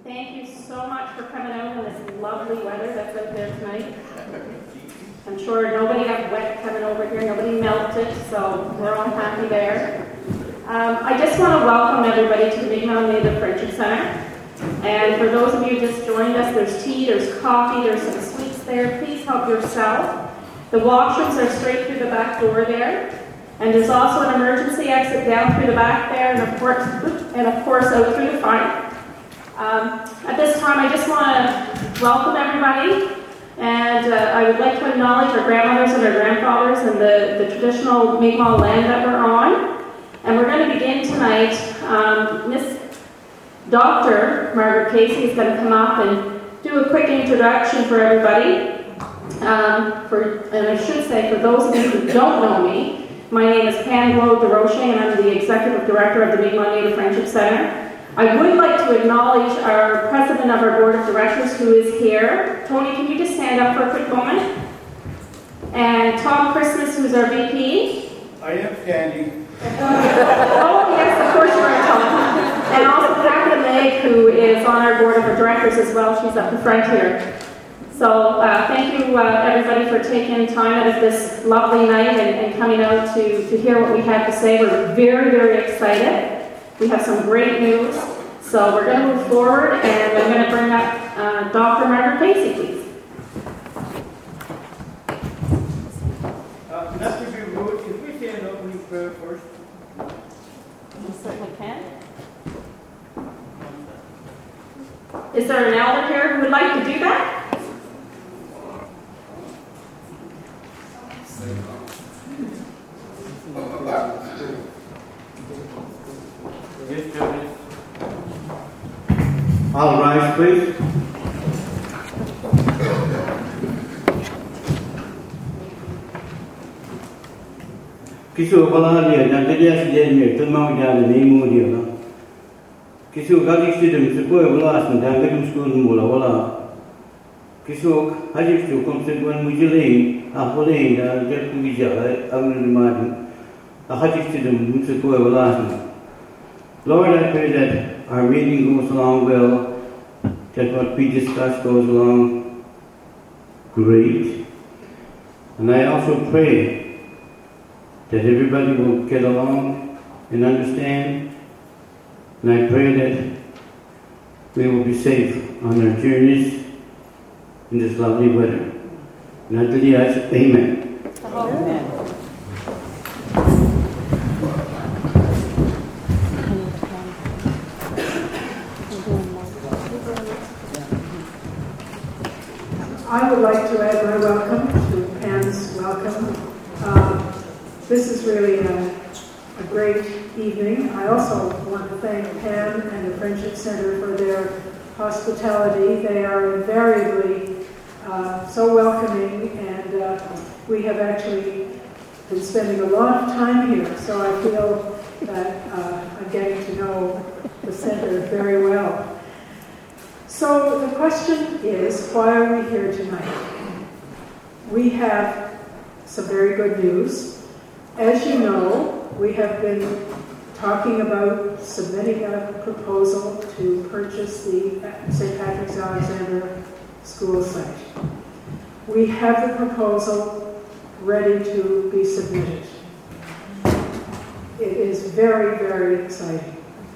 Thank you so much for coming out in this lovely weather that's out there tonight. I'm sure nobody got wet coming over here, nobody melted, so we're all happy there. I just want to welcome everybody to the Mi'kmaq Native Friendship Center. And for those of you who just joined us, there's tea, there's coffee, there's some sweets there. Please help yourself. The washrooms are straight through the back door there. And there's also an emergency exit down through the back there, and of course out through the front. At this time, I just want to welcome everybody, and I would like to acknowledge our grandmothers and our grandfathers and the traditional Mi'kmaq land that we're on. And we're going to begin tonight. Miss Dr. Margaret Casey is going to come up and do a quick introduction for everybody. And I should say, for those of you who don't know me, my name is Pam Globe DeRoche, and I'm the Executive Director of the Mi'kmaq Native Friendship Center. I would like to acknowledge our President of our Board of Directors who is here. Tony, can you just stand up for a quick moment? And Tom Christmas, who's our VP. I am standing. Oh, yes, of course you are, Tom. And also Catherine Legg, who is on our Board of Directors as well. She's up the front here. So thank you, everybody, for taking time out of this lovely night and coming out to hear what we have to say. We're very, very excited. We have some great news. So we're going to move forward, and I'm going to bring up Dr. Margaret Casey, please. Not to be rude, can we say an opening prayer first? You certainly can. Is there an elder here who would like to do that? All rise, please. Kisu kala dia dan dia sendiri termau jadi nemu dia lah. Kisu kaki sedem sebuah belas dan kedua sekolah mula wala. Kisu haji sekolah sebuah mujilin apalagi dan dia kerja amal madu. Haji sedem sebuah belas. Lord, I pray that our meeting goes along well, that what we discuss goes along great. And I also pray that everybody will get along and understand. And I pray that we will be safe on our journeys in this lovely weather. And I believe that's amen. Amen. I would like to add my welcome to Pam's welcome. This is really a great evening. I also want to thank Pam and the Friendship Center for their hospitality. They are invariably so welcoming, and we have actually been spending a lot of time here, so I feel that I'm getting to know the center very well. So the question is, why are we here tonight? We have some very good news. As you know, we have been talking about submitting a proposal to purchase the St. Patrick's Alexander school site. We have the proposal ready to be submitted. It is very, very exciting.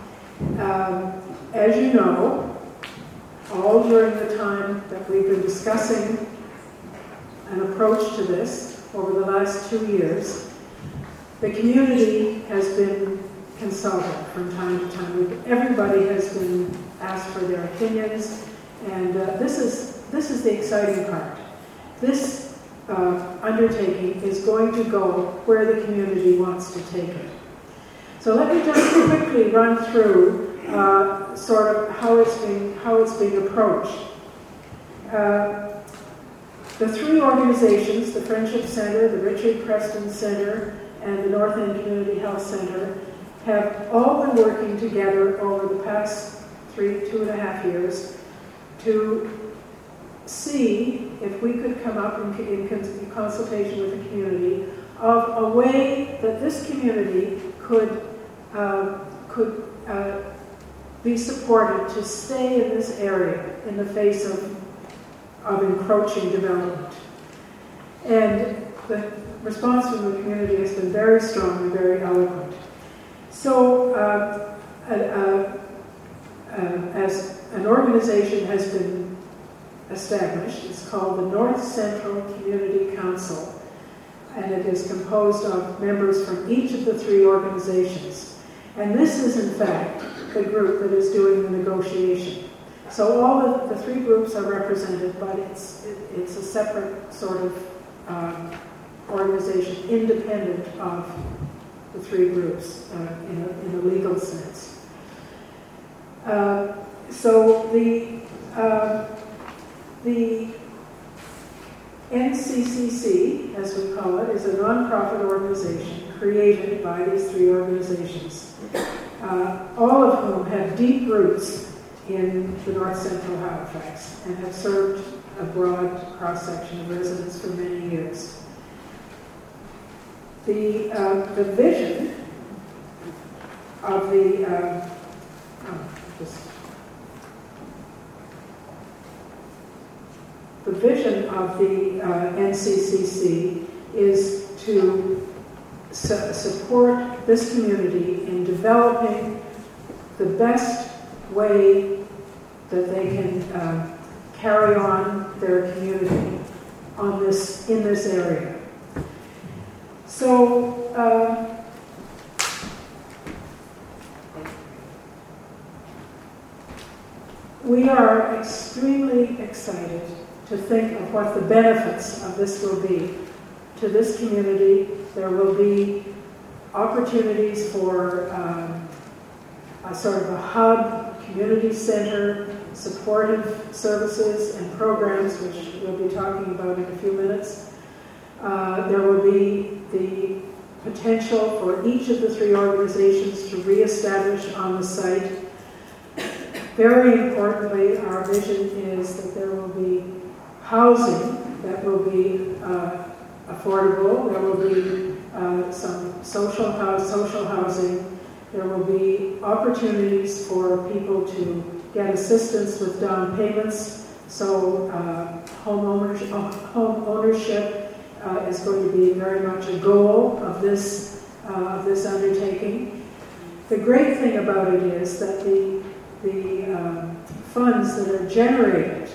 As you know, all during the time that we've been discussing an approach to this over the last 2 years, the community has been consulted from time to time. Everybody has been asked for their opinions, and this is the exciting part. This undertaking is going to go where the community wants to take it. So let me just quickly run through sort of how it's being approached. The three organizations, the Friendship Center, the Richard Preston Center, and the North End Community Health Center, have all been working together over the past 2.5 years to see if we could come up in consultation with the community of a way that this community could be supported to stay in this area in the face of encroaching development. And the response from the community has been very strong and very eloquent. So as an organization has been established, it's called the North Central Community Council, and it is composed of members from each of the three organizations. And this is, in fact, the group that is doing the negotiation. So all the three groups are represented, but it's a separate sort of organization, independent of the three groups in a legal sense. So the NCCC, as we call it, is a nonprofit organization created by these three organizations, all of whom have deep roots in the North Central Halifax and have served a broad cross-section of residents for many years. The vision of the vision of the NCCC is to support this community in developing the best way that they can carry on their community in this area. So we are extremely excited to think of what the benefits of this will be to this community. There will be opportunities for a sort of a hub, community center, supportive services and programs, which we'll be talking about in a few minutes. There will be the potential for each of the three organizations to reestablish on the site. Very importantly, our vision is that there will be housing that will be affordable. There will be some social housing. There will be opportunities for people to get assistance with down payments. So home ownership is going to be very much a goal of this undertaking. The great thing about it is that the funds that are generated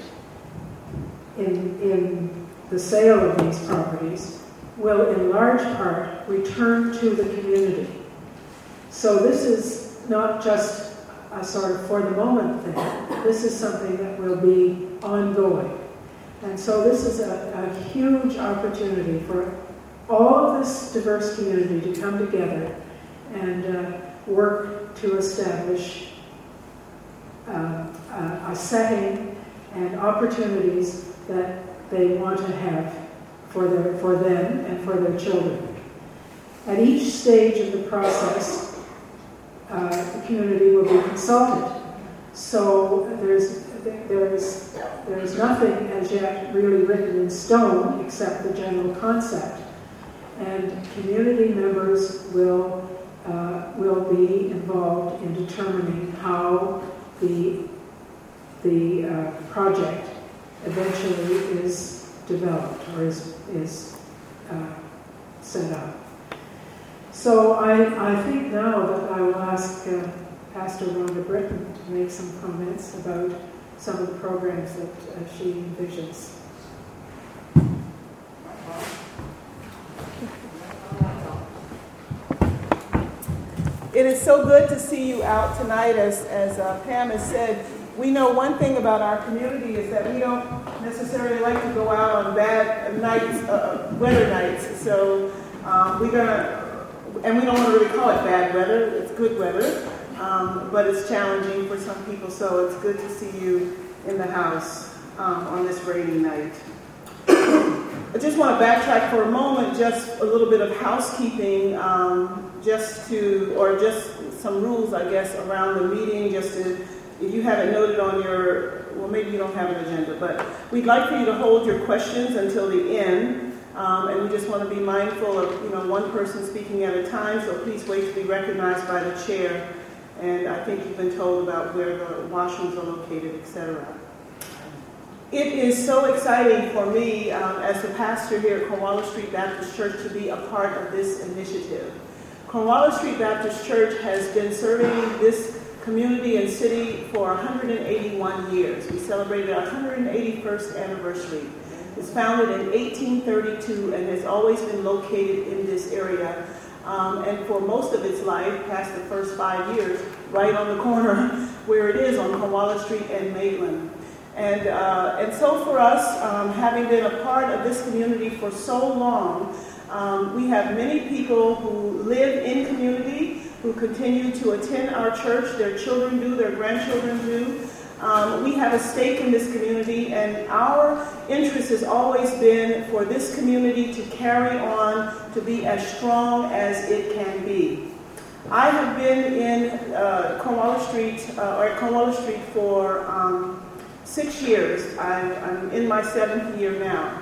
in the sale of these properties will in large part return to the community. So this is not just a sort of for the moment thing. This is something that will be ongoing. And so this is a huge opportunity for all of this diverse community to come together and work to establish a setting and opportunities that they want to have for them and for their children. At each stage of the process, the community will be consulted. So there's nothing as yet really written in stone except the general concept. And community members will be involved in determining how the project eventually is developed or is set up. So I think now that I will ask Pastor Rhonda Britton to make some comments about some of the programs that she envisions. It is so good to see you out tonight. As Pam has said, we know one thing about our community is that we don't necessarily like to go out on bad nights, weather nights. So we don't want to really call it bad weather. It's good weather, but it's challenging for some people. So it's good to see you in the house on this rainy night. I just want to backtrack for a moment, just a little bit of housekeeping, just some rules, I guess, around the meeting, if you haven't noted on well, maybe you don't have an agenda, but we'd like for you to hold your questions until the end, and we just want to be mindful of, one person speaking at a time, so please wait to be recognized by the chair. And I think you've been told about where the washrooms are located, etc. It is so exciting for me as the pastor here at Cornwallis Street Baptist Church to be a part of this initiative. Cornwallis Street Baptist Church has been serving this community and city for 181 years. We celebrated our 181st anniversary. It was founded in 1832 and has always been located in this area. And for most of its life, past the first 5 years, right on the corner where it is on Cornwallis Street and Maitland. And so for us, having been a part of this community for so long, we have many people who live in community, who continue to attend our church. Their children do, their grandchildren do. We have a stake in this community, and our interest has always been for this community to carry on to be as strong as it can be. I have been in Cornwallis Street for 6 years. I'm in my 7th year now.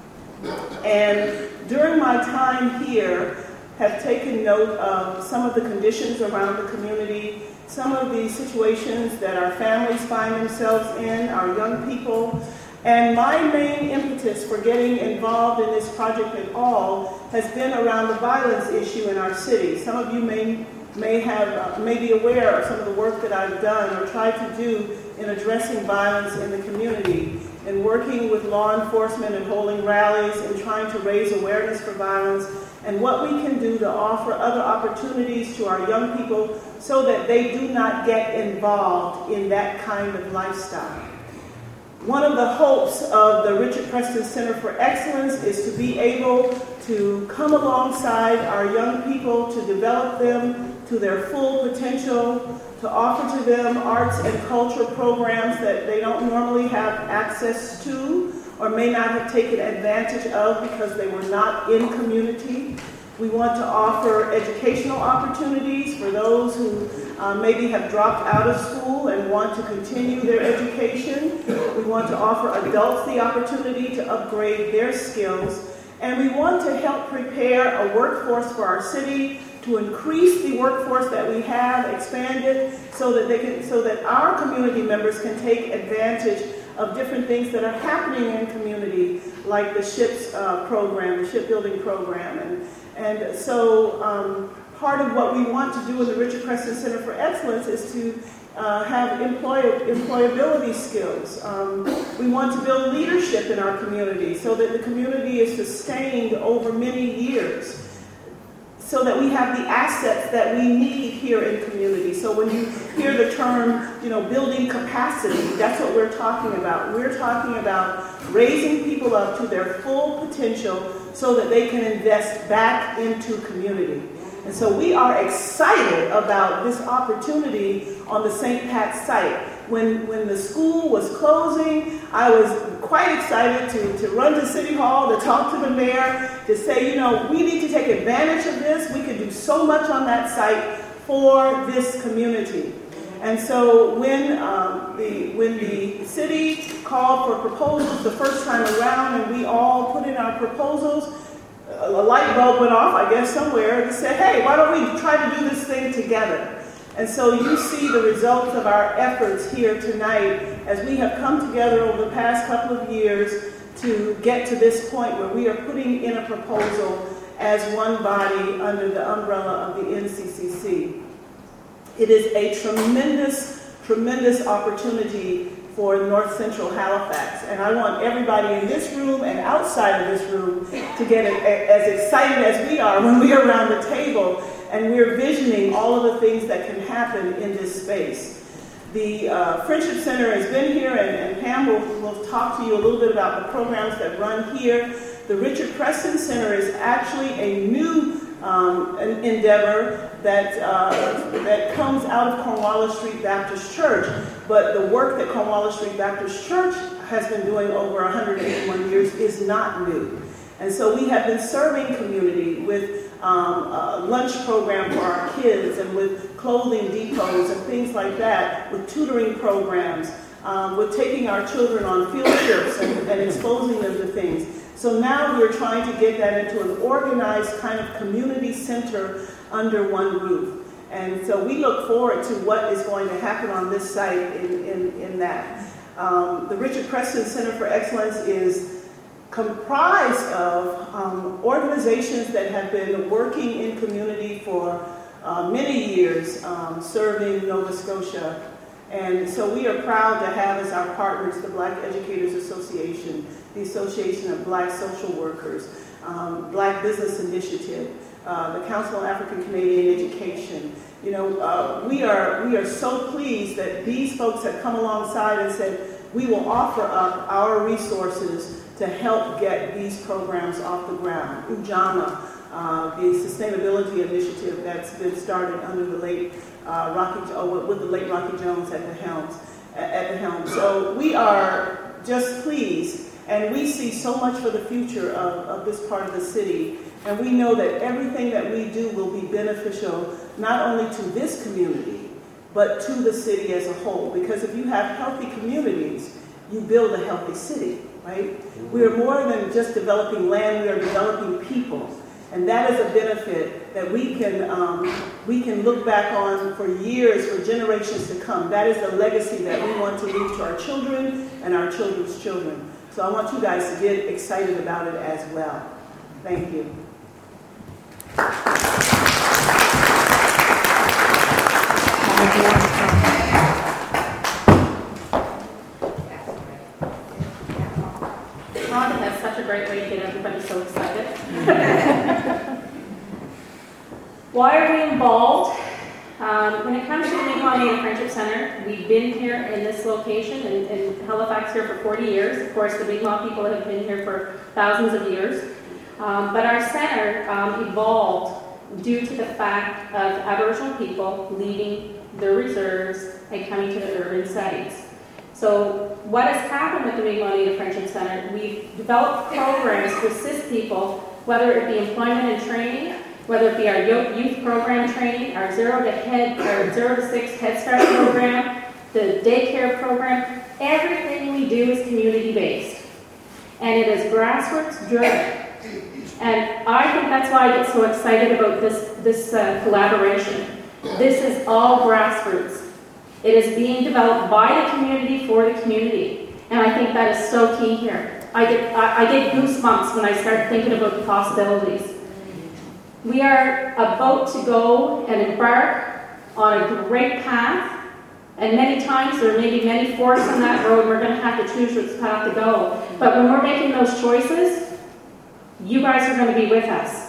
And during my time here, have taken note of some of the conditions around the community, some of the situations that our families find themselves in, our young people. And my main impetus for getting involved in this project at all has been around the violence issue in our city. Some of you may be aware of some of the work that I've done or tried to do in addressing violence in the community, and working with law enforcement and holding rallies and trying to raise awareness for violence and what we can do to offer other opportunities to our young people so that they do not get involved in that kind of lifestyle. One of the hopes of the Richard Preston Center for Excellence is to be able to come alongside our young people, to develop them to their full potential, to offer to them arts and culture programs that they don't normally have access to or may not have taken advantage of because they were not in community. We want to offer educational opportunities for those who maybe have dropped out of school and want to continue their education. We want to offer adults the opportunity to upgrade their skills. And we want to help prepare a workforce for our city, to increase the workforce that we have, expand it, so that our community members can take advantage of different things that are happening in community, like the SHIPS program, the shipbuilding program. And so part of what we want to do in the Richard Preston Center for Excellence is to have employability skills. We want to build leadership in our community so that the community is sustained over many years, so that we have the assets that we need here in community. So when you hear the term, building capacity, that's what we're talking about. We're talking about raising people up to their full potential so that they can invest back into community. And so we are excited about this opportunity on the St. Pat's site. When the school was closing, I was quite excited to run to City Hall, to talk to the mayor, to say, we need to take advantage of this. We could do so much on that site for this community. And so when the city called for proposals the first time around, and we all put in our proposals, a light bulb went off, I guess, somewhere, and said, hey, why don't we try to do this thing together? And so you see the results of our efforts here tonight as we have come together over the past couple of years to get to this point where we are putting in a proposal as one body under the umbrella of the NCCC. It is a tremendous, tremendous opportunity for North Central Halifax. And I want everybody in this room and outside of this room to get as excited as we are when we are around the table and we're visioning all of the things that can happen in this space. The Friendship Center has been here, and Pam will talk to you a little bit about the programs that run here. The Richard Preston Center is actually a new endeavor that comes out of Cornwallis Street Baptist Church, but the work that Cornwallis Street Baptist Church has been doing over 181 years is not new. And so we have been serving community with a lunch program for our kids and with clothing depots and things like that, with tutoring programs, with taking our children on field trips and exposing them to things. So now we're trying to get that into an organized kind of community center under one roof. And so we look forward to what is going to happen on this site in that. The Richard Preston Center for Excellence is comprised of organizations that have been working in community for many years, serving Nova Scotia. And so we are proud to have as our partners the Black Educators Association, the Association of Black Social Workers, Black Business Initiative, the Council on African Canadian Education. You know, we are so pleased that these folks have come alongside and said, we will offer up our resources to help get these programs off the ground. Ujama, the sustainability initiative that's been started under the late with the late Rocky Jones at the helm. So we are just pleased, and we see so much for the future of this part of the city. And we know that everything that we do will be beneficial not only to this community, but to the city as a whole. Because if you have healthy communities, you build a healthy city, right? We are more than just developing land, we are developing people. And that is a benefit that we can look back on for years, for generations to come. That is the legacy that we want to leave to our children and our children's children. So I want you guys to get excited about it as well. Thank you. Rhonda has such a great way to get everybody so excited. Why are we involved? When it comes to the Mi'kmaq Native Friendship Center, we've been here in this location in Halifax here for 40 years. Of course, the Mi'kmaq people have been here for thousands of years. But our center evolved due to the fact of Aboriginal people leaving their reserves and coming to the urban settings. So what has happened with the Mi'kmaq Native Friendship Center, we've developed programs to assist people, whether it be employment and training, whether it be our youth program training, our 0 to 6 Head Start program, the daycare program. Everything we do is community-based. And it is grassroots-driven. And I think that's why I get so excited about this collaboration. This is all grassroots. It is being developed by the community for the community. And I think that is so key here. I get goosebumps when I start thinking about the possibilities. We are about to go and embark on a great path. And many times there may be many forks on that road. We're going to have to choose which path to go. But when we're making those choices, you guys are going to be with us.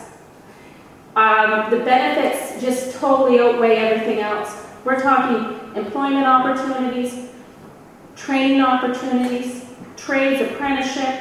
The benefits just totally outweigh everything else. We're talking employment opportunities, training opportunities, trades apprenticeship,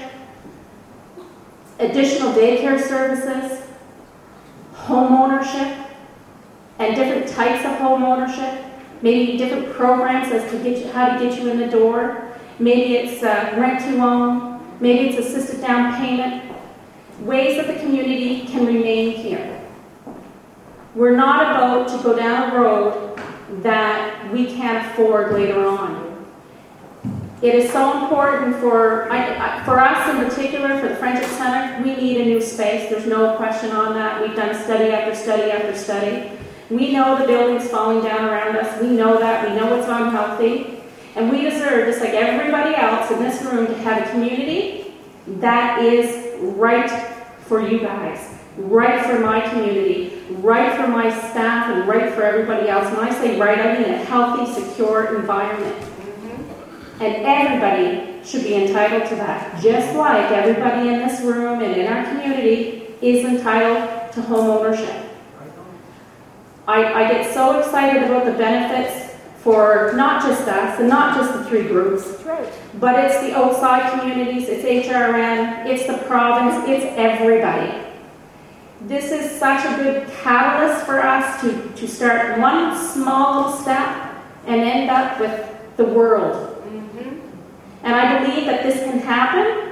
additional daycare services, home ownership, and different types of home ownership. Maybe different programs as to how to get you in the door. Maybe it's rent to own. Maybe it's assisted down payment. Ways that the community can remain here. We're not about to go down a road that we can't afford later on. It is so important for us in particular, for the Friendship Center, we need a new space. There's no question on that. We've done study after study after study. We know the building's falling down around us. We know that. We know it's unhealthy. And we deserve, just like everybody else in this room, to have a community that is right for you guys, right for my community, right for my staff, and right for everybody else. When I say right, I mean a healthy, secure environment. And everybody should be entitled to that, just like everybody in this room and in our community is entitled to home ownership. I get so excited about the benefits for not just us and not just the 3 groups, but it's the outside communities, it's HRN, it's the province, it's everybody. This is such a good catalyst for us to start one small little step and end up with the world. And I believe that this can happen.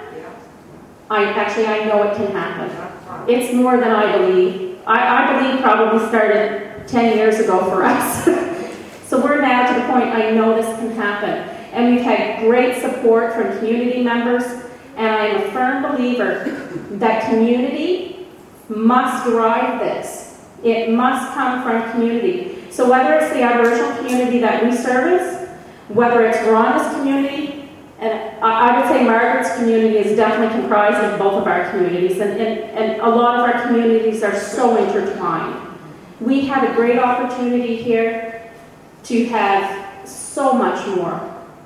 I know it can happen. It's more than I believe. I believe probably started 10 years ago for us. So we're now to the point I know this can happen. And we've had great support from community members. And I am a firm believer that community must drive this. It must come from community. So whether it's the Aboriginal community that we service, whether it's Rhonda's community, and I would say Margaret's community is definitely comprised of both of our communities, and a lot of our communities are so intertwined. We have a great opportunity here to have so much more.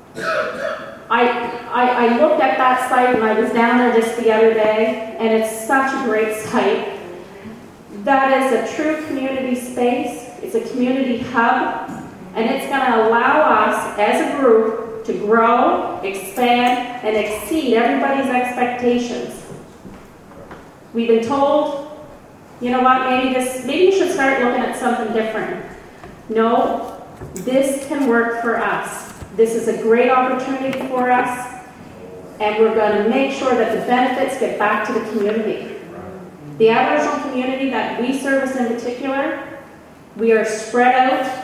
I looked at that site, and I was down there just the other day, and it's such a great site. That is a true community space. It's a community hub, and it's going to allow us as a group to grow, expand, and exceed everybody's expectations. We've been told, you know what, maybe you should start looking at something different. No, this can work for us. This is a great opportunity for us, and we're going to make sure that the benefits get back to the community. The Aboriginal community that we service in particular, we are spread out.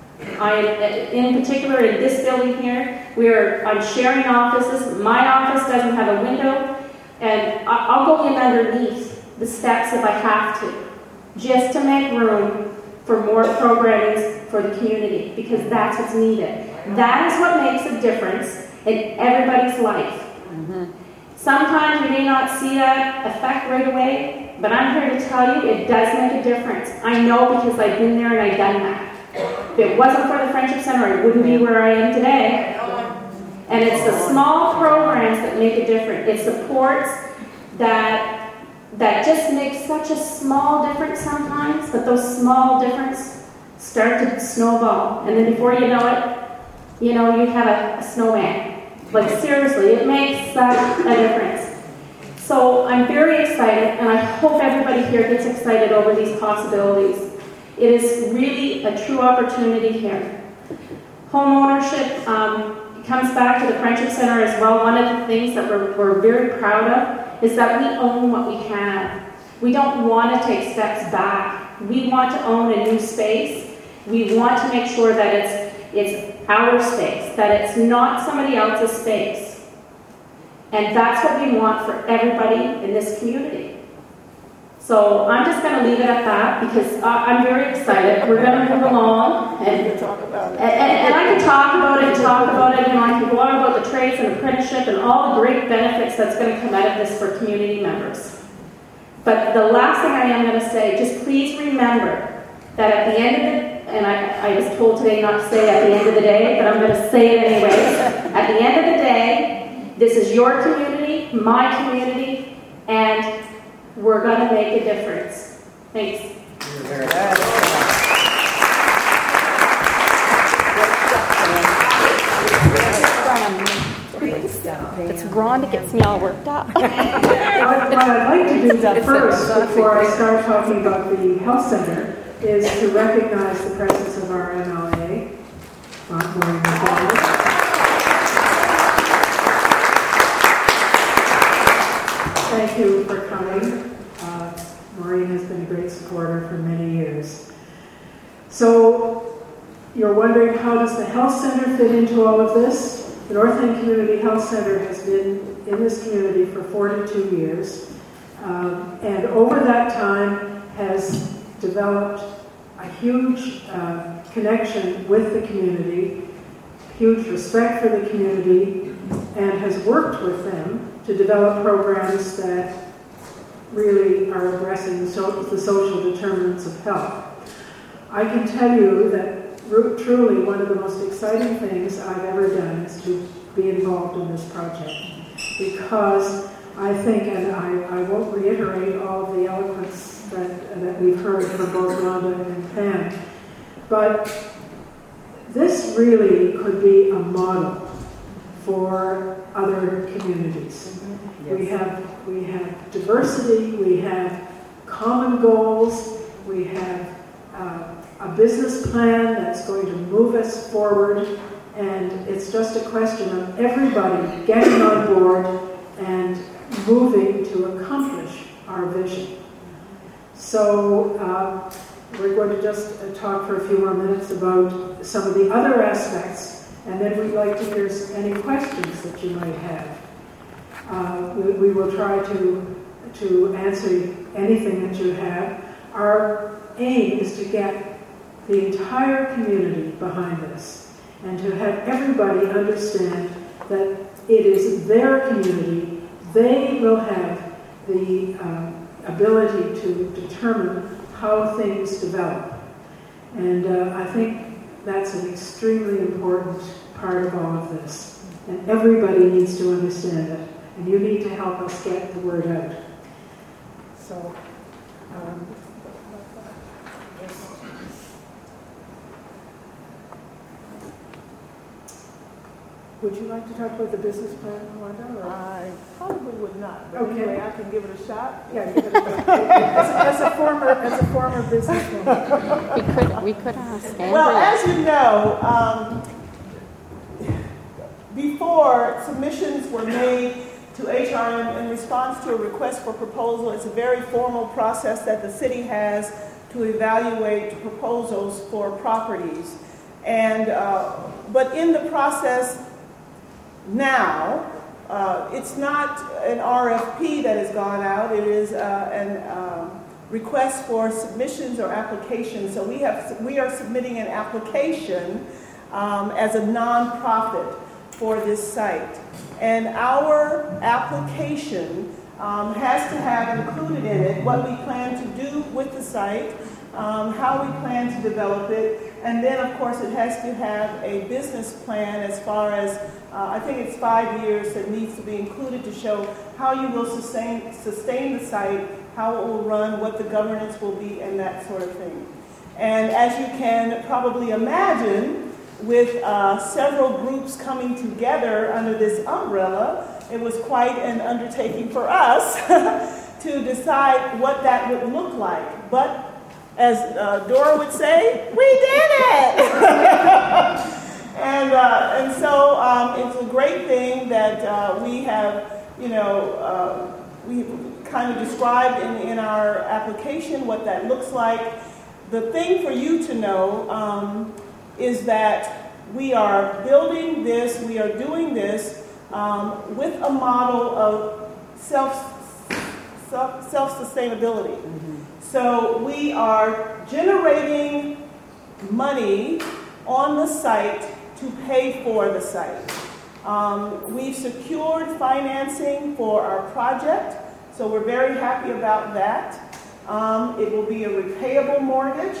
In particular, in this building here, I'm sharing offices. My office doesn't have a window, and I'll go in underneath the steps if I have to, just to make room for more programming for the community, because that's what's needed. That is what makes a difference in everybody's life. Mm-hmm. Sometimes you may not see that effect right away, but I'm here to tell you it does make a difference. I know because I've been there and I've done that. If it wasn't for the Friendship Center, I wouldn't be where I am today. And it's the small programs that make a difference. It's supports that just make such a small difference sometimes, but those small differences start to snowball. And then before you know it, you have a snowman. Like seriously, it makes such a difference. So I'm very excited, and I hope everybody here gets excited over these possibilities. It is really a true opportunity here. Home ownership comes back to the Friendship Center as well. One of the things that we're very proud of is that we own what we have. We don't want to take steps back. We want to own a new space. We want to make sure that it's our space, that it's not somebody else's space. And that's what we want for everybody in this community. So I'm just going to leave it at that because I'm very excited. We're going to move along. And I can talk about it and I can go on about the trades and apprenticeship and all the great benefits that's going to come out of this for community members. But the last thing I am going to say, just please remember that at the end of the and I was told today not to say at the end of the day, but I'm going to say it anyway. At the end of the day, this is your community, my community, and we're going to make a difference. Thanks. It's Rhonda gets me all worked up. What I'd like to do first, before I start talking about the health center, is to recognize the presence of our MLA, Maureen McDonald. Thank you for coming. Maureen has been a great supporter for many years. So, you're wondering, how does the health center fit into all of this? The North End Community Health Center has been in this community for 42 years, and over that time has developed a huge connection with the community, huge respect for the community, and has worked with them to develop programs that really are addressing the social determinants of health. I can tell you that truly one of the most exciting things I've ever done is to be involved in this project, because I think, and I won't reiterate all of the eloquence that we've heard from both Rhonda and Pam, but this really could be a model for other communities. Mm-hmm. Yes. We have diversity, we have common goals, we have a business plan that's going to move us forward, and it's just a question of everybody getting on board and moving to accomplish our vision. So we're going to just talk for a few more minutes about some of the other aspects, and then we'd like to hear any questions that you might have. We will try to answer anything that you have. Our aim is to get the entire community behind this and to have everybody understand that it is their community. They will have the ability to determine how things develop. And I think that's an extremely important part of all of this. And everybody needs to understand it. And you need to help us get the word out. So, would you like to talk about the business plan, Wanda? I probably would not, but Okay. anyway, I can give it a shot. Yeah, give it a go. As a former businesswoman. We could ask Andrea. Well, as you know, before submissions were made to HRM in response to a request for proposal, it's a very formal process that the city has to evaluate proposals for properties. And but in the process now, it's not an RFP that has gone out. It is an request for submissions or applications. So we are submitting an application as a nonprofit for this site. And our application has to have included in it what we plan to do with the site, how we plan to develop it, and then of course it has to have a business plan as far as, I think it's 5 years that needs to be included to show how you will sustain the site, how it will run, what the governance will be, and that sort of thing. And as you can probably imagine, with several groups coming together under this umbrella, it was quite an undertaking for us to decide what that would look like. But as Dora would say, we did it! and so it's a great thing that we have, we kind of described in our application what that looks like. The thing for you to know is that we are building this, we are doing this with a model of self-sustainability. Mm-hmm. So we are generating money on the site to pay for the site. We've secured financing for our project, so we're very happy about that. It will be a repayable mortgage.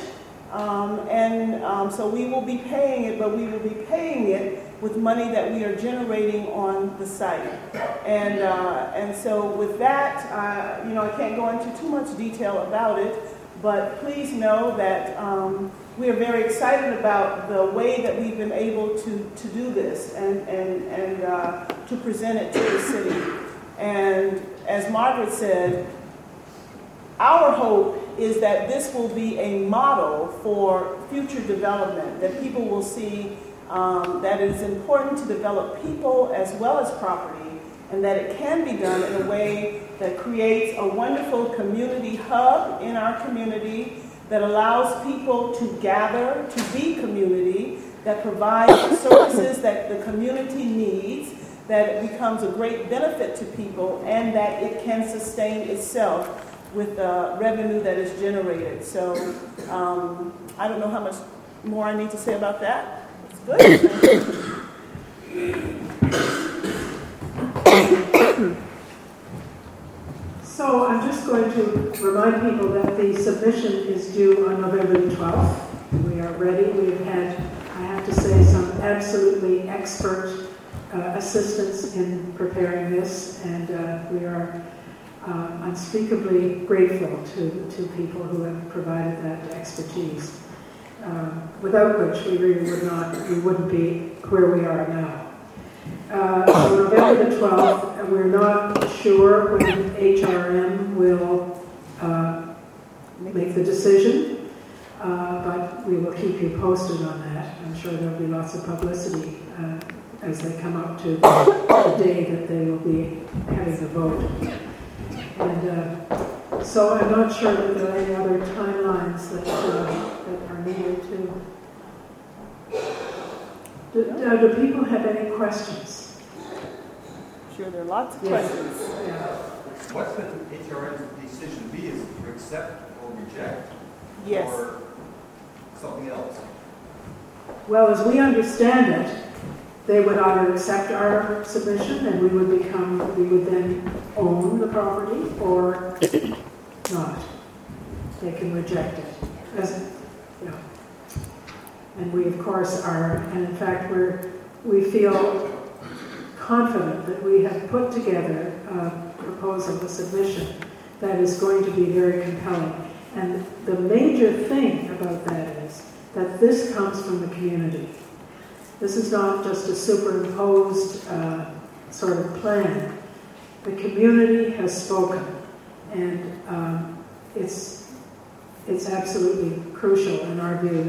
So we will be paying it, but we will be paying it with money that we are generating on the site. And so with that, I can't go into too much detail about it, but please know that we are very excited about the way that we've been able to do this and to present it to the city. And as Margaret said, our hope is that this will be a model for future development, that people will see that it is important to develop people as well as property, and that it can be done in a way that creates a wonderful community hub in our community, that allows people to gather, to be community, that provides services that the community needs, that it becomes a great benefit to people, and that it can sustain itself with the revenue that is generated. So I don't know how much more I need to say about that. It's good. So I'm just going to remind people that the submission is due on November the 12th. We are ready. We've had, I have to say, some absolutely expert assistance in preparing this, and we are unspeakably grateful to people who have provided that expertise, without which we wouldn't be where we are now. So November the 12th, we're not sure when HRM will make the decision, but we will keep you posted on that. I'm sure there'll be lots of publicity as they come up to the day that they will be having the vote. And so I'm not sure that there are any other timelines that are needed to. Do people have any questions? Sure, there are lots of questions. Yeah. What's the HRM's decision be? Is it to accept or reject? Yes. Or something else? Well, as we understand it, they would either accept our submission and we would then own the property, or not. They can reject it. And we, of course, are, and in fact, we feel confident that we have put together a proposal, a submission, that is going to be very compelling. And the major thing about that is that this comes from the community. This is not just a superimposed sort of plan. The community has spoken, and it's absolutely crucial in our view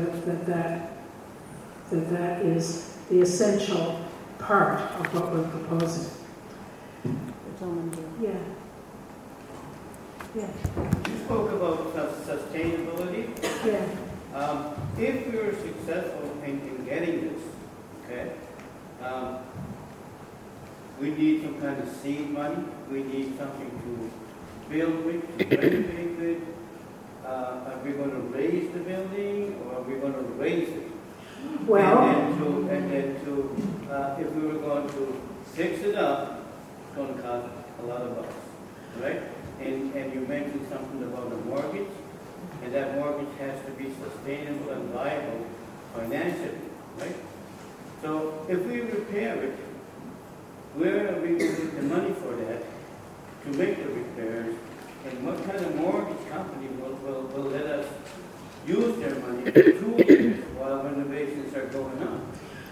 that is the essential part of what we're proposing. Yeah. Yeah. You spoke about sustainability. Yeah. If we were successful in getting this, okay, we need some kind of seed money. We need something to build with, to renovate with. Are we going to raise the building, or are we going to raise it? Well, and then if we were going to fix it up, it's going to cost a lot of bucks, right? And you mentioned something about a mortgage, and that mortgage has to be sustainable and viable financially, right? So if we repair it, where are we going to get the money for that to make the repairs? And what kind of mortgage company will let us use their money to do this while renovations are going on?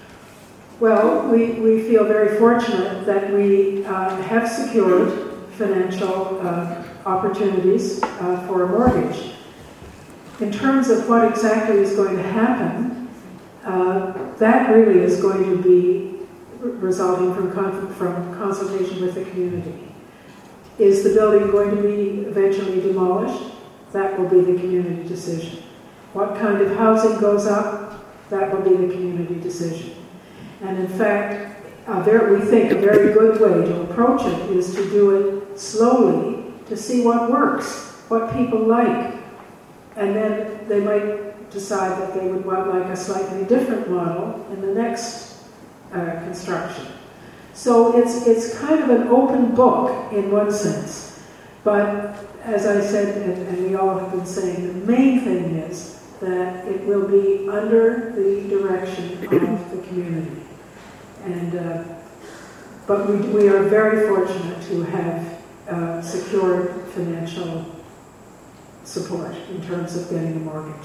well, we feel very fortunate that we have secured financial opportunities for a mortgage. In terms of what exactly is going to happen, that really is going to be resulting from consultation with the community. Is the building going to be eventually demolished? That will be the community decision. What kind of housing goes up? That will be the community decision. And in fact, we think a very good way to approach it is to do it slowly to see what works, what people like. And then they might decide that they would like a slightly different model in the next construction. So it's kind of an open book in one sense. But as I said, and we all have been saying, the main thing is that it will be under the direction of the community. And but we are very fortunate to have secured financial support in terms of getting a mortgage.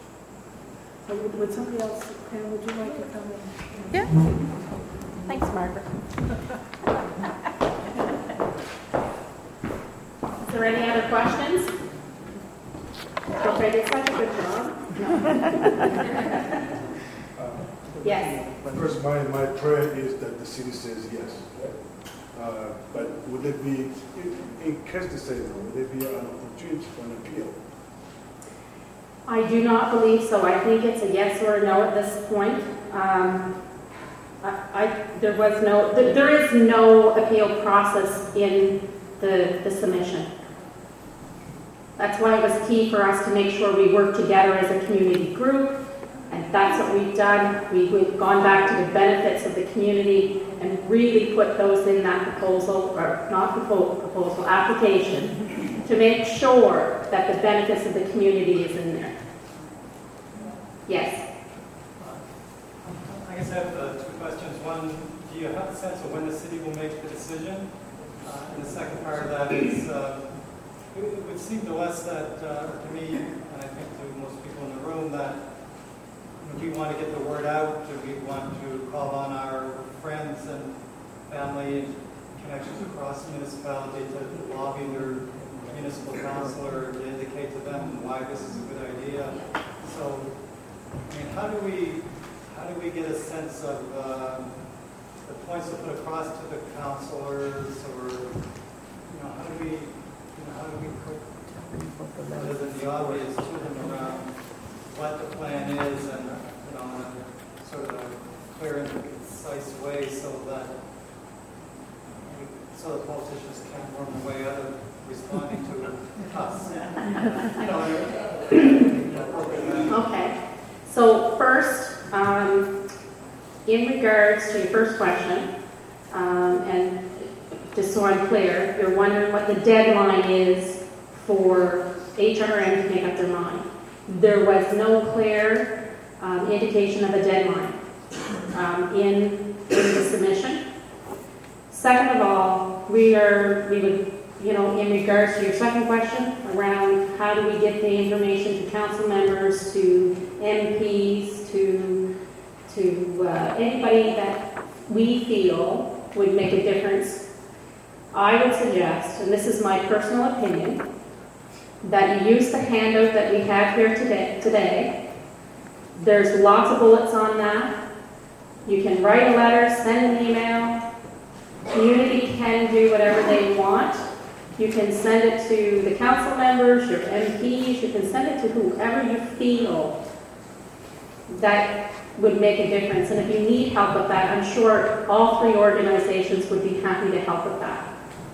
Would somebody else, Pam, would you like to come in? Yeah. Thanks, Margaret. Is there any other questions? Okay, did such a good job. Yes. First, my prayer is that the city says yes. But would it be, in case they say no, would there be an opportunity for an appeal? I do not believe so. I think it's a yes or a no at this point. There is no appeal process in the submission. That's why it was key for us to make sure we work together as a community group, and that's what we've done. We've gone back to the benefits of the community and really put those in that proposal, or not proposal, application, to make sure that the benefits of the community is in there. Yes? I guess I have two questions. One, do you have a sense of when the city will make the decision? And the second part of that is, it would seem to us that, to me, and I think to most people in the room, that we want to get the word out, we want to call on our friends and family and connections across the municipality to lobby their municipal councilor to indicate to them why this is a good idea. So, I mean, how do we get a sense of the points to put across to the councilors, or how do we put other than the obvious to them around what the plan is, and in a sort of a clear and concise way, so that the politicians can't run away out of responding to us. Okay. So first, in regards to your first question, and just so I'm clear, you're wondering what the deadline is for HRM to make up their mind. There was no clear indication of a deadline in the submission. Second of all, we would, in regards to your second question around how do we get the information to council members, to MPs, to anybody that we feel would make a difference, I would suggest, and this is my personal opinion, that you use the handout that we have here today. There's lots of bullets on that. You can write a letter, send an email. Community can do whatever they want. You can send it to the council members, your MPs. You can send it to whoever you feel that would make a difference. And if you need help with that, I'm sure all three organizations would be happy to help with that.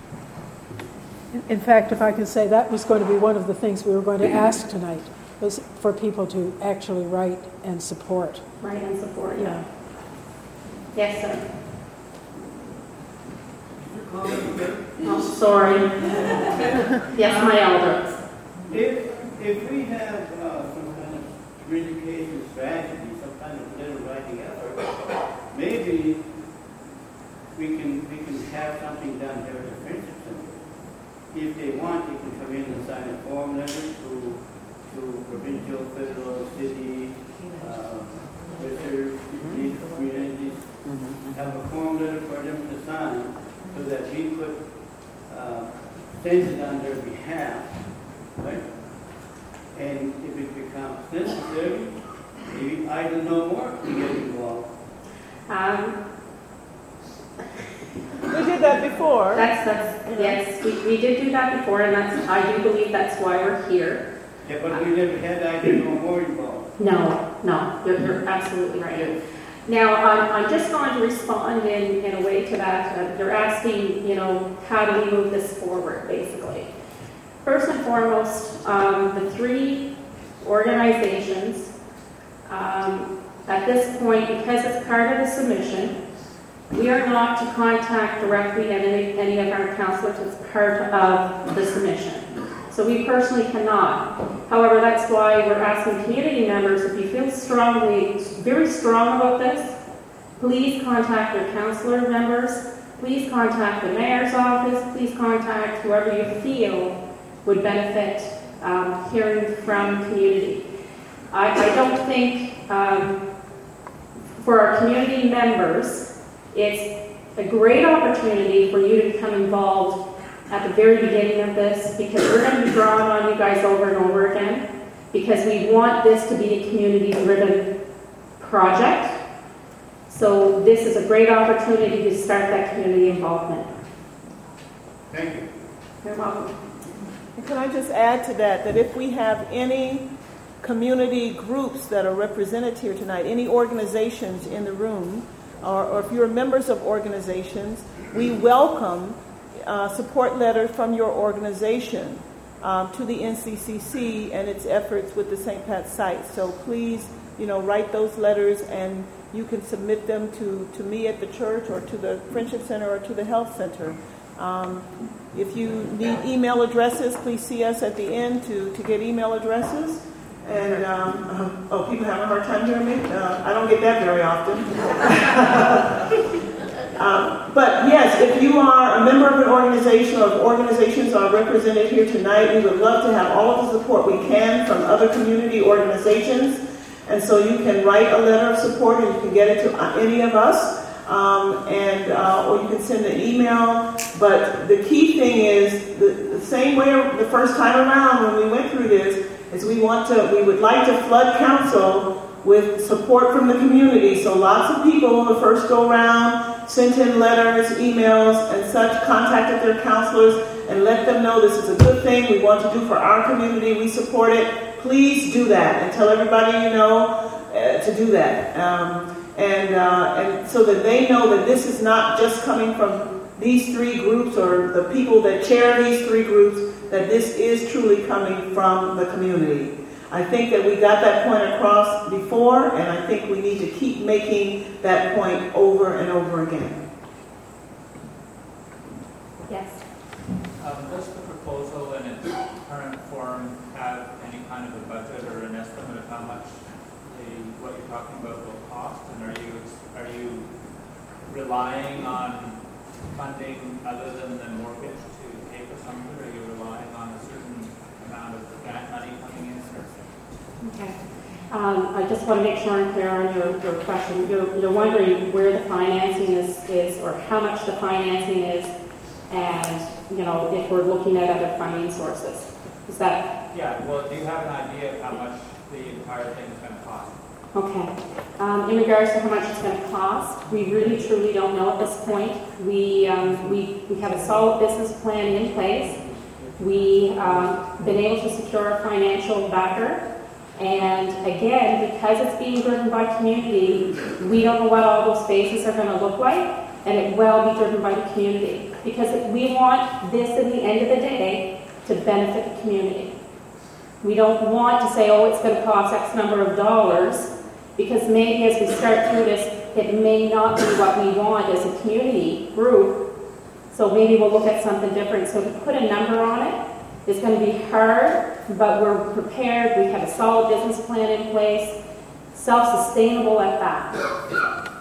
In fact, if I can say, that was going to be one of the things we were going to ask tonight, was for people to actually write and support. Write and support, Yeah. Yes, sir. Oh, sorry. Yes, my elder. If we have some kind of communication strategy, some kind of little writing effort, maybe we can have something done here at the Friendship Center. If they want, they can come in and sign a form letter to provincial, federal, city, reserve, communities. Have a form letter for them to sign so that we could send it on their behalf, right? And if it becomes necessary, maybe I don't know more to get involved. We did that before. Yes, we did do that before, and I do believe that's why we're here. Yeah, but we never had I didn't know more involved. No, you're absolutely right. Yes. Now, I'm just going to respond in a way to that. They're asking, how do we move this forward, basically. First and foremost, the three organizations, at this point, because it's part of the submission, we are not to contact directly any of our councillors as part of the submission. So we personally cannot. However, that's why we're asking community members, if you feel very strong about this, please contact your councillor members, please contact the mayor's office, please contact whoever you feel would benefit hearing from community. I don't think for our community members, it's a great opportunity for you to become involved at the very beginning of this, because we're going to be drawing on you guys over and over again, because we want this to be a community-driven project. So this is a great opportunity to start that community involvement. Thank you. You're welcome. And can I just add to that if we have any community groups that are represented here tonight, any organizations in the room, or if you're members of organizations, we welcome support letters from your organization to the NCCC and its efforts with the St. Pat's site. So please, write those letters, and you can submit them to me at the church, or to the Friendship Center, or to the Health Center. If you need email addresses, please see us at the end to get email addresses. And, people have a hard time hearing me? I don't get that very often. But yes, if you are a member of an organization, or if organizations are represented here tonight, we would love to have all of the support we can from other community organizations. And so you can write a letter of support, and you can get it to any of us, or you can send an email. But the key thing is the same way the first time around when we went through this, is we would like to flood council with support from the community. So lots of people the first go around sent in letters, emails, and such, contacted their counselors and let them know this is a good thing we want to do for our community. We support it. Please do that, and tell everybody you know to do that. And so that they know that this is not just coming from these three groups or the people that chair these three groups, that this is truly coming from the community. I think that we got that point across before, and I think we need to keep making that point over and over again. Yes. Does the proposal in its current form have any kind of a budget or an estimate of how much what you're talking about will cost? And are you relying on funding other than the mortgage to pay for something? Or are you relying on a certain amount of grant money coming in? Okay. I just want to make sure I'm clear on your question. You're wondering where the financing is or how much the financing is, and if we're looking at other funding sources. Is that? Yeah. Well, do you have an idea of how much the entire thing is going to cost? Okay. In regards to how much it's going to cost, we really truly don't know at this point. We have a solid business plan in place. We've been able to secure a financial backer. And again, because it's being driven by community, we don't know what all those spaces are going to look like, and it will be driven by the community. Because we want this, in the end of the day, to benefit the community. We don't want to say, oh, it's going to cost X number of dollars, because maybe as we start through this, it may not be what we want as a community group. So maybe we'll look at something different. So to put a number on it, it's going to be hard, but we're prepared. We have a solid business plan in place, self-sustainable at that.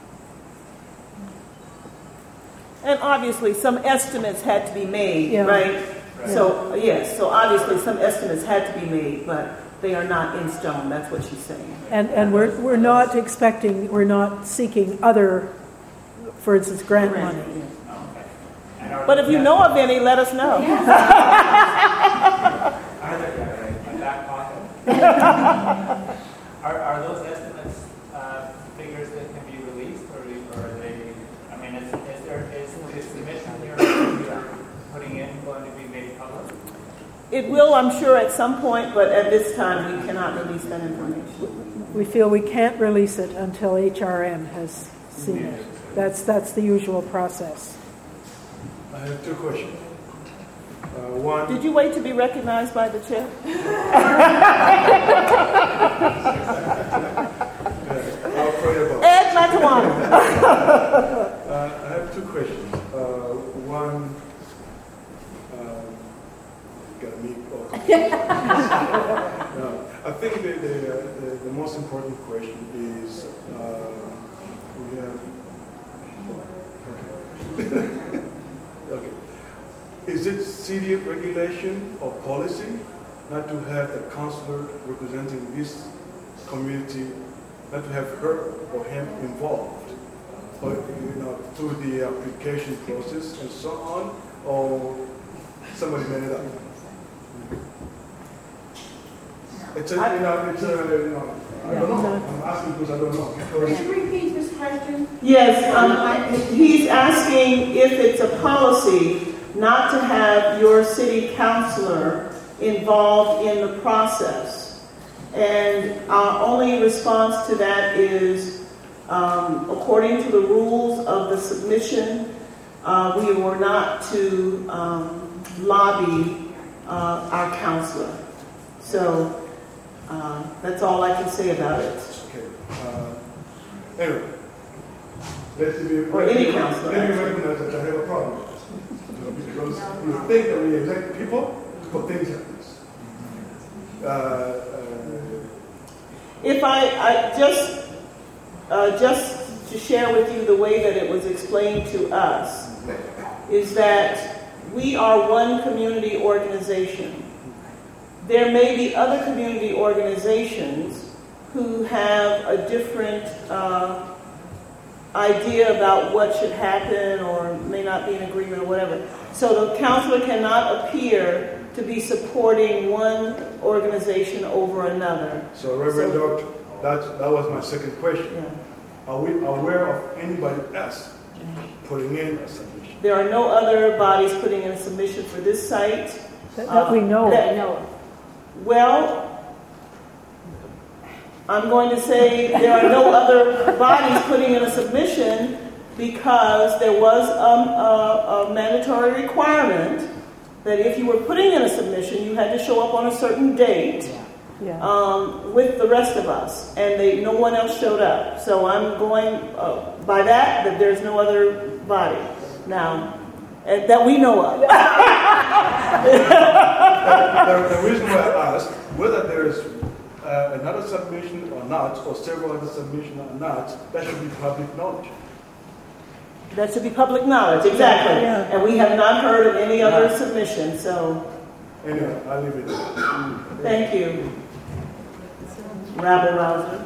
And obviously, some estimates had to be made, Yeah. right? So, yes, so obviously some estimates had to be made, but they are not in stone. That's what she's saying. And we're not expecting, we're not seeking other, for instance, grant money. Yeah. And But if you know of any, let us know. Are there a back pocket? Are those estimates figures that can be released, or are they? I mean, is the submission you're putting in going to be made public? It will, I'm sure, at some point, but at this time we cannot release that information. We feel we can't release it until HRM has seen it. That's the usual process. I have two questions. One. Did you wait to be recognized by the chair? I'll pray about it. Ed Matawana. I have two questions. One, got me. I think the most important question is we have. Okay. Is it city regulation or policy not to have the councillor representing this community, not to have her or him involved, but through the application process and so on, or somebody made it up? I don't know. I'm asking because I don't know. Could you repeat this question? Yes, he's asking if it's a policy not to have your city councillor involved in the process. And our only response to that is, according to the rules of the submission, we were not to lobby our councillor. So that's all I can say about it. Okay. Anyway, Or any councillor. Let me recognize that I have a problem with this. Because you think that we elect people for things like this. If I just to share with you the way that it was explained to us, is that we are one community organization. There may be other community organizations who have a different idea about what should happen or may not be in agreement or whatever. So the councillor cannot appear to be supporting one organization over another. So Reverend Doctor, that was my second question. Yeah. Are we aware of anybody else putting in a submission? There are no other bodies putting in a submission for this site. That we know of. Well, I'm going to say there are no other bodies putting in a submission because there was a mandatory requirement that if you were putting in a submission, you had to show up on a certain date. with the rest of us, and no one else showed up. So I'm going by that there's no other body now that we know of. The reason why I asked whether there is another submission or not, or several other submissions or not, that should be public knowledge. That should be public knowledge, exactly. Yeah. And we have not heard of any other submission, so. Anyway, I'll leave it there. Thank you. Rabble rouser.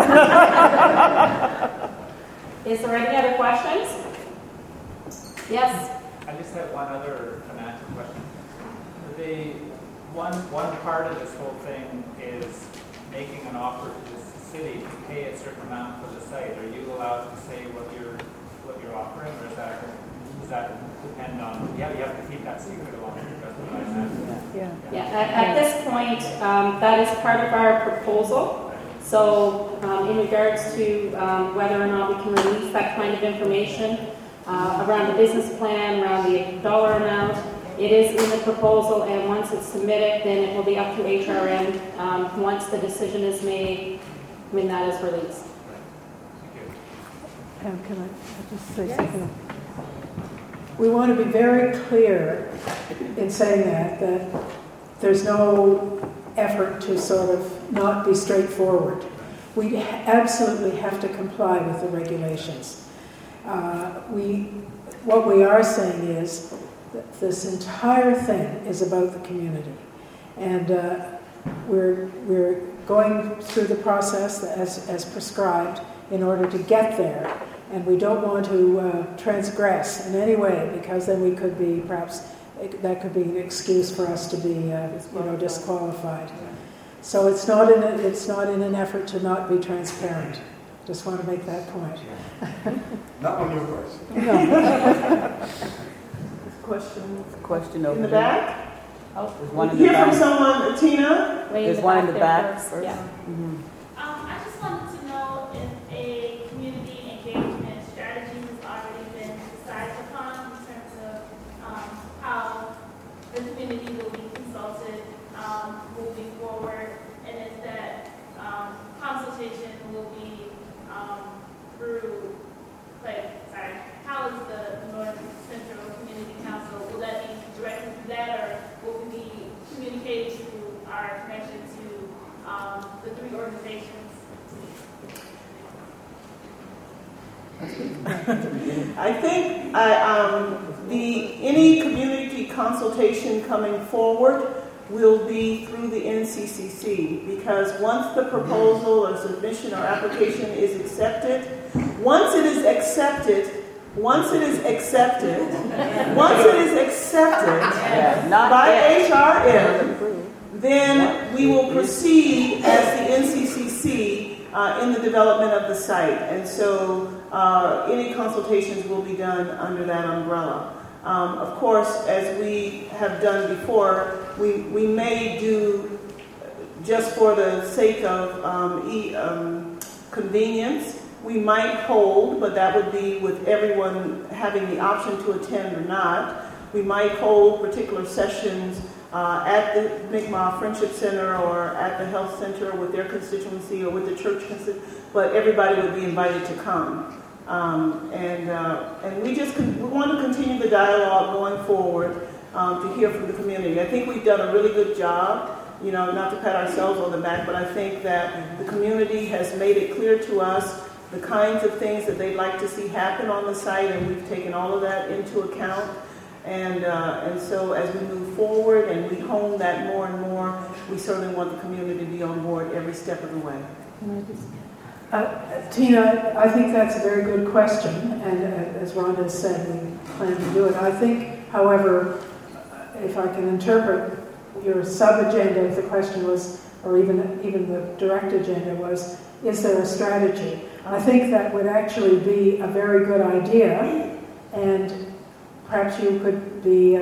Is there any other questions? Yes. I just have one other financial question. The one part of this whole thing is making an offer to the city to pay a certain amount for the site. Are you allowed to say what you're offering, or does that depend on? Yeah, you have to keep that secret along with your presentation. At this point, that is part of our proposal. So, in regards to whether or not we can release that kind of information around the business plan, around the dollar amount, it is in the proposal, and once it's submitted, then it will be up to HRM. Once the decision is made, when that is released. Can I just say something? We want to be very clear in saying that there's no effort to sort of not be straightforward. We absolutely have to comply with the regulations. What we are saying is that this entire thing is about the community, and we're going through the process as prescribed in order to get there. And we don't want to transgress in any way, because then we could be that could be an excuse for us to be disqualified. So it's not in an effort to not be transparent. Just want to make that point. Not on your part. No. Question over in the there. back. Oh, there's one in the Hear back. from someone, Tina. There's one in the back. Yeah. Mm-hmm. I just wanted to know if a community engagement strategy has already been decided upon in terms of how the community will be consulted moving forward, and if that consultation will be through, how is the North Central Community Council, will that be directed through that, or will we be communicating through our connection to the three organizations? I think any community consultation coming forward will be through the NCCC, because once the proposal or submission or application is accepted, once it is accepted by HRM, then we will proceed as the NCCC in the development of the site. And so any consultations will be done under that umbrella. Of course, as we have done before, we may do, just for the sake of convenience, we might hold, but that would be with everyone having the option to attend or not. We might hold particular sessions at the Mi'kmaq Friendship Center or at the health center with their constituency or with the church constituency, but everybody would be invited to come. And we want to continue the dialogue going forward to hear from the community. I think we've done a really good job, not to pat ourselves on the back, but I think that the community has made it clear to us the kinds of things that they'd like to see happen on the site, and we've taken all of that into account. And so as we move forward and we hone that more and more, we certainly want the community to be on board every step of the way. Tina, I think that's a very good question, and as Rhonda said, we plan to do it. I think, however, if I can interpret your sub-agenda, if the question was, or even the direct agenda was, is there a strategy? I think that would actually be a very good idea, and perhaps you could be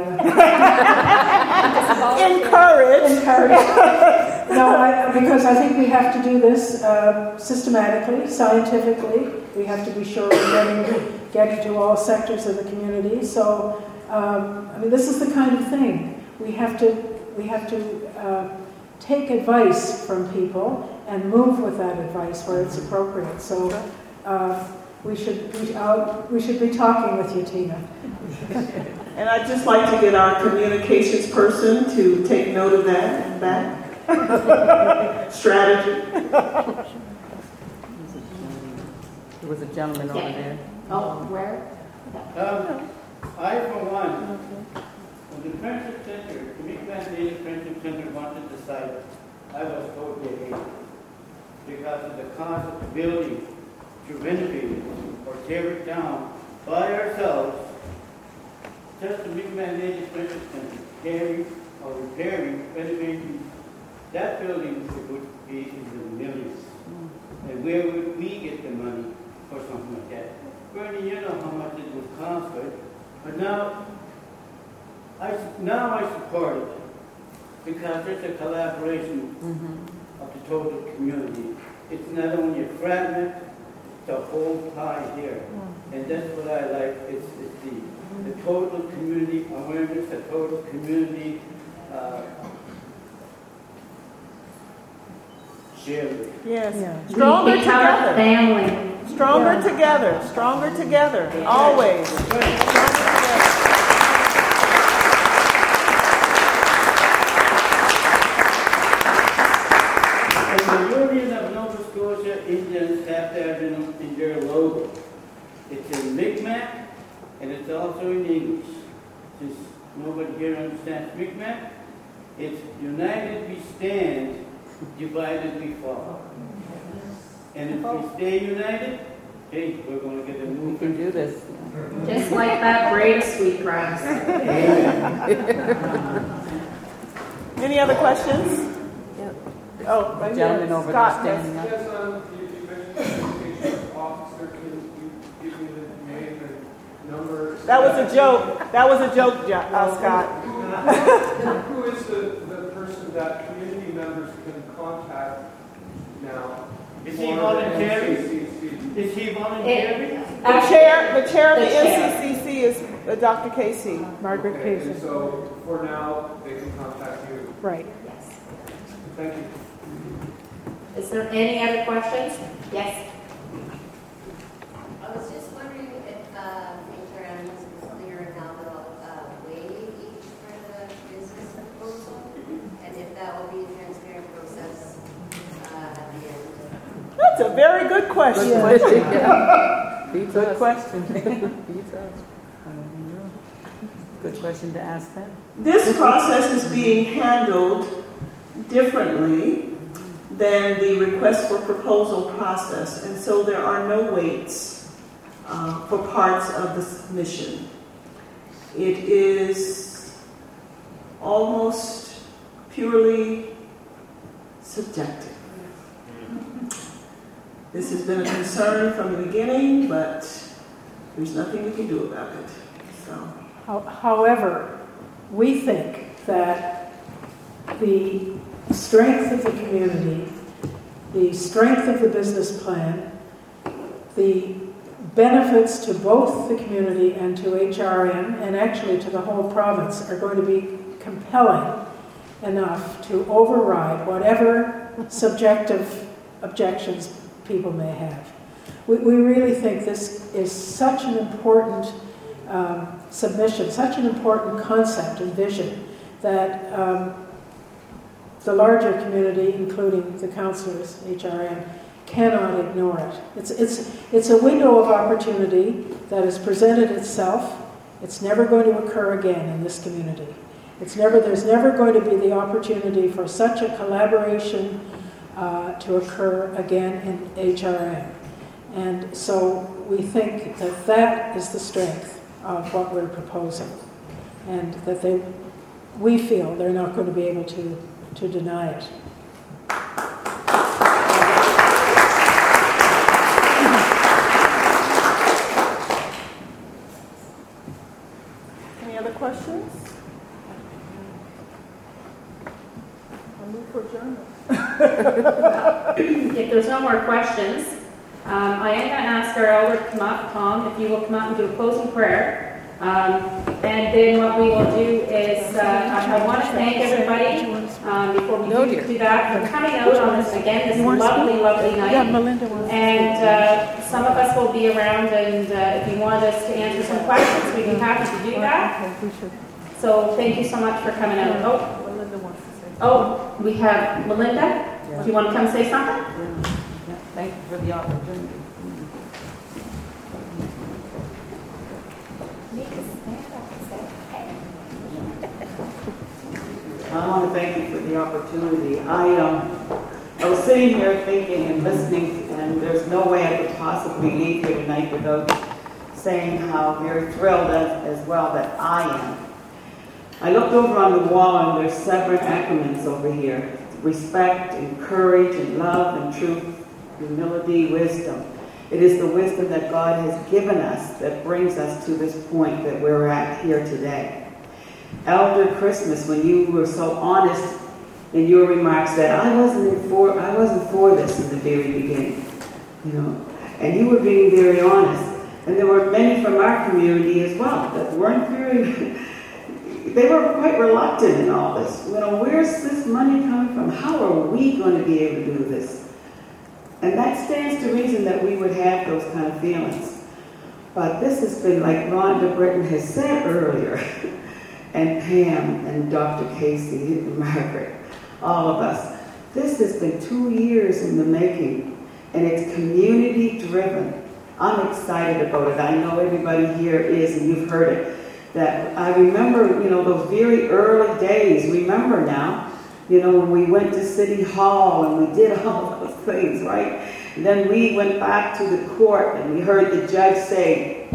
encouraged. No, because I think we have to do this systematically, scientifically. We have to be sure we're getting to all sectors of the community. So, this is the kind of thing we have to take advice from people and move with that advice where it's appropriate. So we should be talking with you, Tina. And I'd just like to get our communications person to take note of that and that strategy. There was a gentleman over there. Oh, where? I, for one, when the Friendship Center, the McMahon Friendship Center wanted the site, I was totally against it because of the cost of the building to renovate it or tear it down by ourselves. Just the McMahon Native Friendship Center, tearing or repairing, renovating that building would be in the millions. And where would we get the money for something like that? Bernie, you know how much it would cost, right? But now I support it because there's a collaboration of the total community. It's not only a fragment, it's a whole pie here. And that's what I like. It's the total community awareness, the total community sharing. Yes. Yeah. Stronger We become a together. family. Stronger together. Stronger together. Always. Stronger together. And the Union of Nova Scotia Indians have that in their logo. It's in Mi'kmaq and it's also in English. Since nobody here understands Mi'kmaq, it's united we stand, divided we fall. And if we stay united, hey, we're going to get a We movement. can do this. Just like that braid of sweetgrass. Any other questions? Oh, right here. Gentleman over Scott, there standing up. Yes, you mentioned education officer. Can you give me the name and number? That was a joke. That was a joke, Scott. Who is the person that community members can contact now? Is he voluntary? Is he voluntary? The chair of the The chair. NCCC is Dr. Casey. Margaret Okay, Payson. and so for now, they can contact you. Right. Thank you. Is there any other questions? Yes. I was just wondering if HRM is clear now about waiting each for the business proposal, and if that will be a transparent process at the end. That's a very good question. Good question. Beats us. Good question to ask them. This process is being handled differently than the request for proposal process, and so there are no waits for parts of the submission. It is almost purely subjective. This has been a concern from the beginning, but there's nothing we can do about it. So. However, we think that the strength of the community, the strength of the business plan, the benefits to both the community and to HRM, and actually to the whole province, are going to be compelling enough to override whatever subjective objections people may have. We really think this is such an important submission, such an important concept and vision that the larger community, including the councillors, HRM, cannot ignore it. It's a window of opportunity that has presented itself. It's never going to occur again in this community. There's never going to be the opportunity for such a collaboration to occur again in HRM. And so we think that that is the strength of what we're proposing, and that we feel they're not going to be able to deny it. Any other questions? I'll move for adjournment. If there's no more questions, I am going to ask our elder to come up. Tom, if you will come up and do a closing prayer, And then what we will do is, I want to thank everybody, before we do that, for coming out on this, again, this lovely, lovely night. And some of us will be around, and if you want us to answer some questions, we'd be happy to do that. So thank you so much for coming out. Oh, we have Melinda. Do you want to come say something? Thank you for the opportunity. I want to thank you for the opportunity. I was sitting here thinking and listening, and there's no way I could possibly leave here tonight without saying how very thrilled as well that I am. I looked over on the wall, and there's several acronyms over here: respect, and courage, and love, and truth, humility, wisdom. It is the wisdom that God has given us that brings us to this point that we're at here today. Elder Christmas, when you were so honest in your remarks that I wasn't for this in the very beginning, and you were being very honest. And there were many from our community as well that weren't very. They were quite reluctant in all this. Where's this money coming from? How are we going to be able to do this? And that stands to reason that we would have those kind of feelings. But this has been, like Rhonda Britton has said earlier, and Pam and Dr. Casey and Margaret, all of us. This has been 2 years in the making, and it's community driven. I'm excited about it. I know everybody here is, and you've heard it. That I remember, those very early days. Remember now, when we went to City Hall and we did all those things, right? And then we went back to the court and we heard the judge say,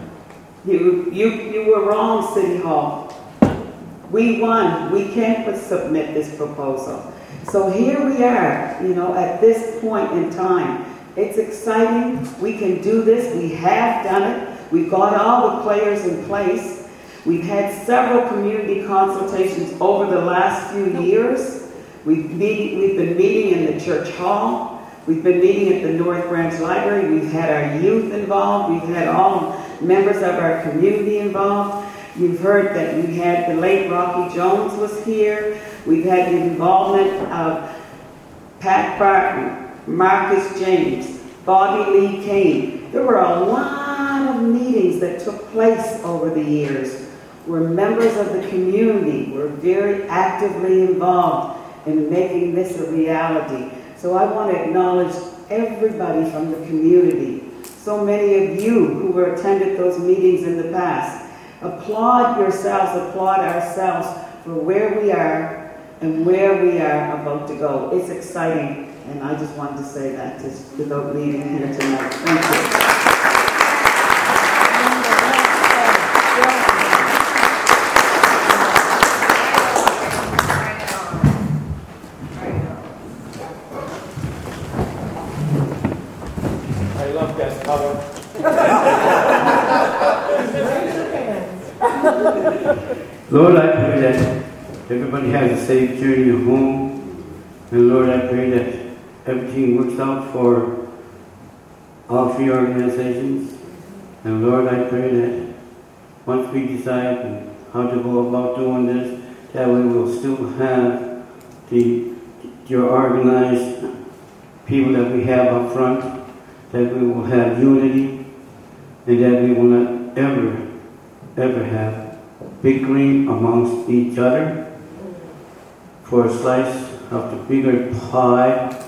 you were wrong, City Hall. We won. We can't submit this proposal. So here we are, at this point in time. It's exciting. We can do this. We have done it. We've got all the players in place. We've had several community consultations over the last few years. We've been meeting in the church hall. We've been meeting at the North Branch Library. We've had our youth involved. We've had all members of our community involved. You've heard that we had the late Rocky Jones was here. We've had the involvement of Pat Barton, Marcus James, Bobby Lee Kane. There were a lot of meetings that took place over the years where members of the community were very actively involved in making this a reality. So I want to acknowledge everybody from the community. So many of you who attended those meetings in the past. Applaud yourselves, applaud ourselves for where we are and where we are about to go. It's exciting, and I just wanted to say that just without leaving here tonight. Thank you. I love that color. Lord, I pray that everybody has a safe journey home. And Lord, I pray that everything works out for all three organizations. And Lord, I pray that once we decide how to go about doing this, that we will still have your organized people that we have up front, that we will have unity, and that we will not ever have bickering amongst each other for a slice of the bigger pie.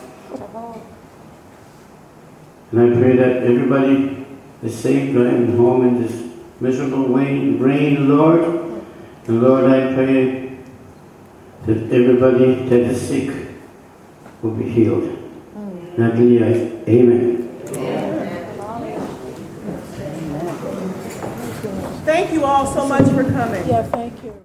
And I pray that everybody is safe driving home in this miserable rain, Lord. And Lord, I pray that everybody that is sick will be healed. And I believe, amen. Thank you all so much for coming. Yeah, thank you.